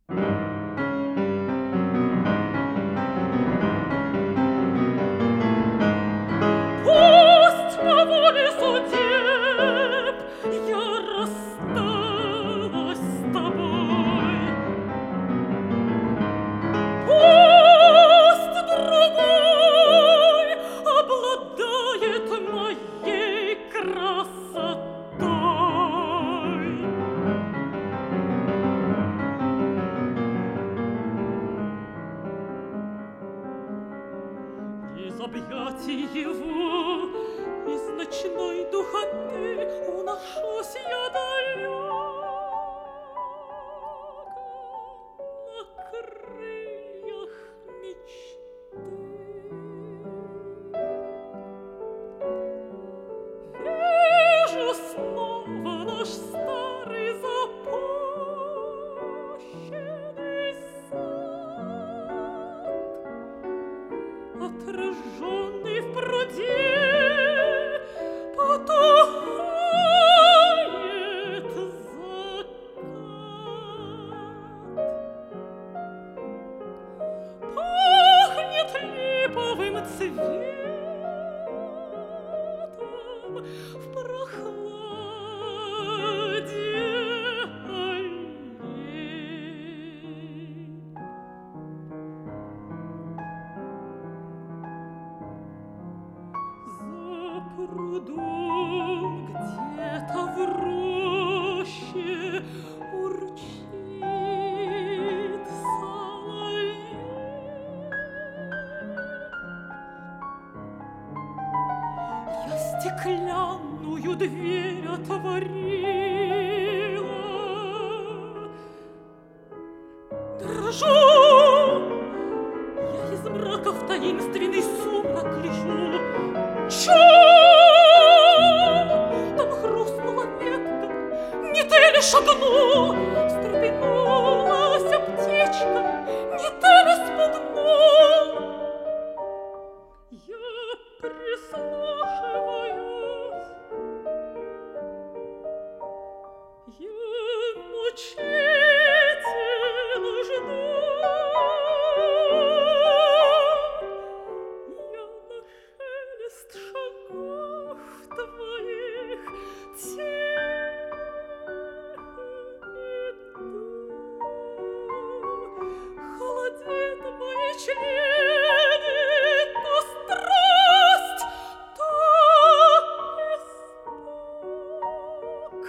Пусть по воле судеб я рассталась с тобой. Пусть другой обладает моей красотой. Из объятий его, из ночной духоты уношусь я далеко на крыльях мечты. Вижу снова наш старый запущенный сад, отраженный в пруде, потухает закат. Пахнет липовым цветом в прохладе аллей. За прудом где-то в роще урчит соловей. Я стеклянную дверь отворила, дрожу. Я из мрака в таинственный сумрак лежу. Там хрустнула ветка, не ты ли шагнул? Встрепенулась птичка, не ты ли спугнул? Я прислушиваюсь, я мучительно жду. Я на шелест шагов твоих тихо иду. Холодит мои члены то страсть, то испуг.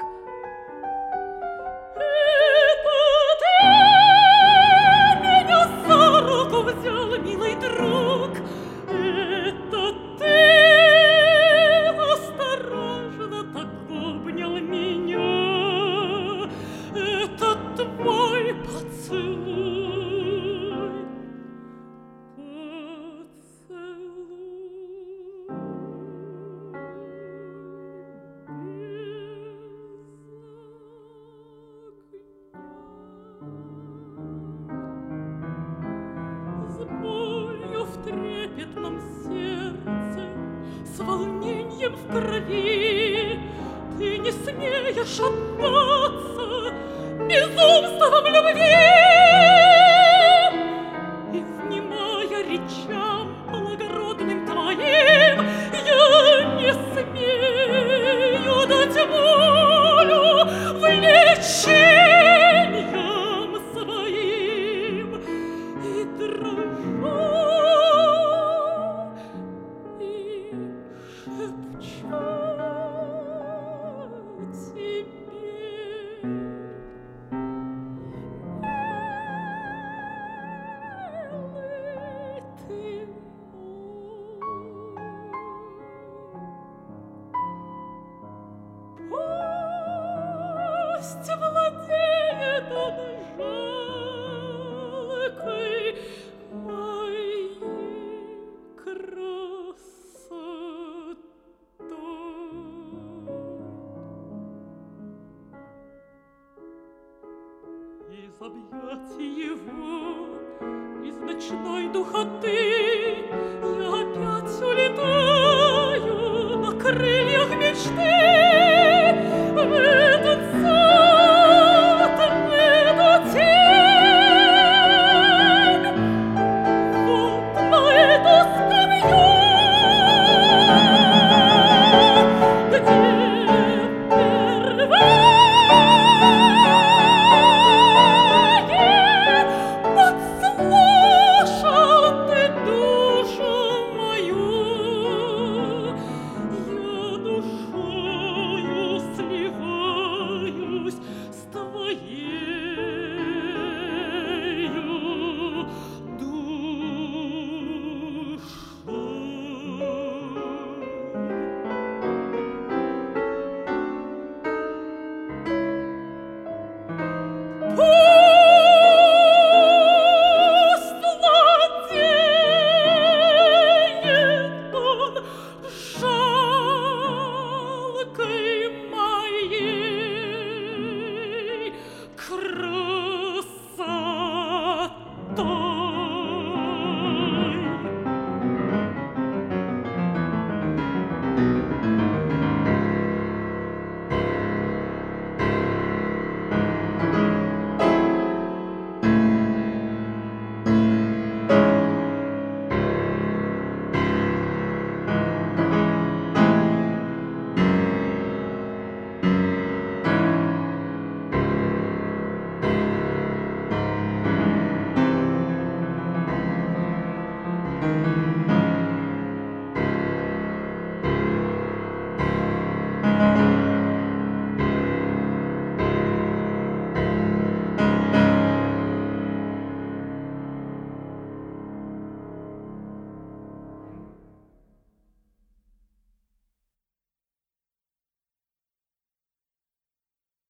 Это ты меня за руку взял, милый друг. Это ты осторожно так обнял меня. Это твой поцелуй, с болью в трепетном сердце, с волнением в крови, ты не смеешь отдаться безумством любви. И, внимая речам благородным твоим, я не смею дать волю влечениям своим и дрожу, и шепчу тебе. Милый ты мой, пусть владеет он жалкой моей красотой. Из объятий его, из ночной духоты я опять улетаю на крыльях мечты. В этот сад, в эту тень, то